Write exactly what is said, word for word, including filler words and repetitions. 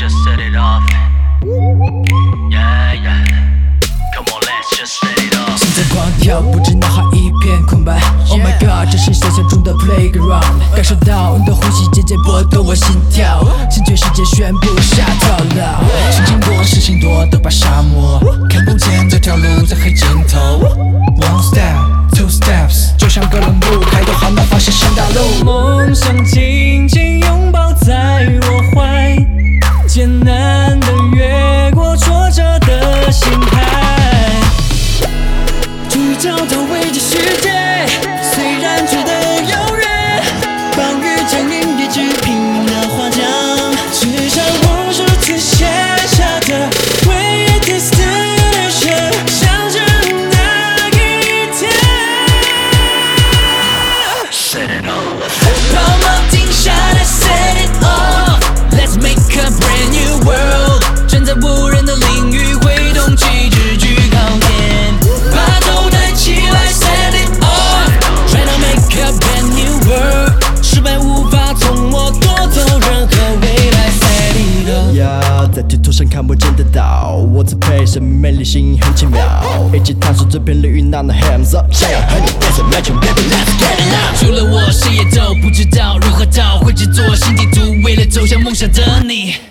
just set it off. Yeah, yeah. Come on, let's just set it off. 心在狂跳，不知脑海一片空白。Oh my god， 这是想象中的 playground， 感受到你的呼吸渐渐波动我心跳，向全世界宣布下套牢。心情多，事情多，都怕沙漠，看不见这条路在黑尽头。One step, two steps， 就像哥伦布，开拓航道，发现新大陆。梦想紧紧拥抱在我怀，艰难的越过挫折的心态，终于找到未知世界，虽然觉得遥远，暴雨降临也只拼命的划桨，至少我如此写下的唯一 destination， 想着那一天 Set it off. 把梦停下来 set it off， Let's make a brand new world， 站在无人的领域，挥动旗帜去靠前，把头抬起来 set it off，Try to make a brand new world， 失败无法从我夺走任何未来 set it off。 呀，在地图上看不见的岛，我在配生命美丽，心很奇妙，一起探索这片领域，拿拿 hands up， 想要和你变成 magic baby，Let's get it out。 除了我，谁也都不知道如何找回这座新地图，为了走向梦想的你。